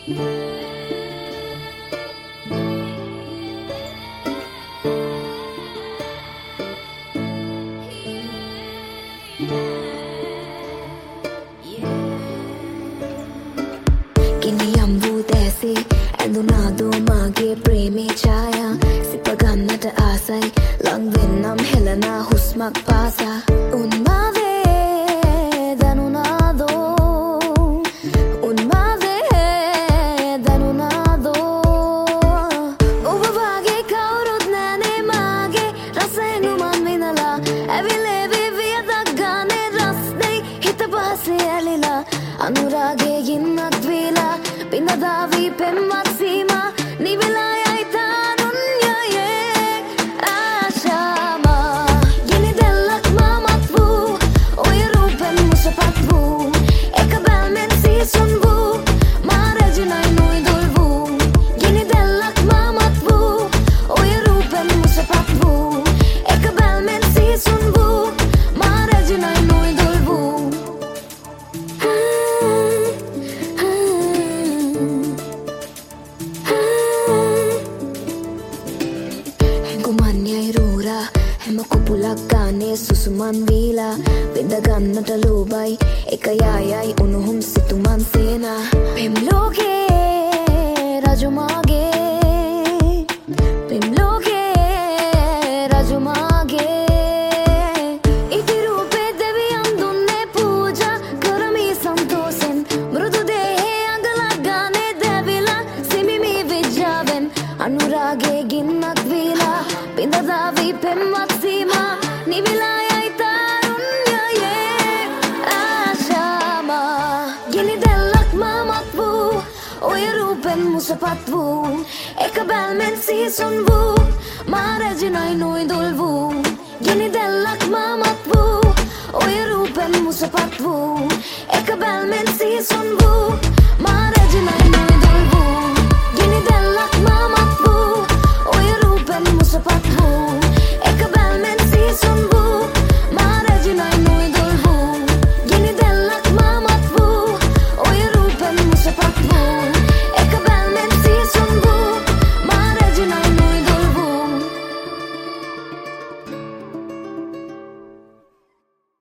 गिनियම් වූ දැසේ ඇඳුනාදෝ මාගේ ප්‍රේමේ ඡායා සිප ගන්නට ආසයි ලං වෙන්නම් හෙලනා හුස්මක් පාසා උන්මාවේ දනුනාදෝ උන්මාවේ දනුනාදෝ ඔබ වාගේ කවුරුත් නැනේ මාගේ රසෙනු මන් විඳලා ඇවිලේ විවියදක් ගානේ රස්නේ හිත පහසේ ඇලිලා අනුරාගේ ගින්නක් දීලා පිනදාවී පෙම්වත් සීමා නිවිලා යයි තාරුණ්‍යයේ ආශාමා ගිනි දැල්ලක් මාමත් වූ ඔය රූපෙන් මුසපත් වූ එක බැල්මෙන් සීසුන් වූ මා රැජිනයි නොයිදුල් වූ ගිනි දැල්ලක් මාමත් වූ ඔය රූපෙන් මුසපත් වූ එක බැල්මෙන් සීසුන් වූ මා රැජිනයි නොයිදුල් වූ ගුමන්යයි රූරා හැම කුපුලක් ගානේ සුසුමන් වීලා විඳගන්නට ලෝබයි එක යායයි උණුහුම් සිතුමන් සේනා පෙම් ලෝකේ රජුමාගේ පෙම් ලෝකේ රජුමාගේ ඉති රූපේ දෙවියන් දුන්නේ පූජා කරමි සන්තෝසෙන් මෘදු දේහේ අඟලක් ගානේ දැවිලා සිමිමි විජ්ජාවෙන් අනුරාගේ ගින්නක් වීලා පිඳදාවී පෙම්වත් සීමා නිවිලා යයි තාරුණ්‍යයේ ආශාමා ගිනි දැල්ලක් මාමත් වූ ඔය රූපෙන් මුසපත් වූ එක බැල්මෙන් සීසුන් වූ මා රැජිනයි නොයිදුල් වූ ගිනි දැල්ලක් මාමත් වූ ඔය රූපෙන් මුසපත් වූ එක බැල්මෙන් සීසුන් වූ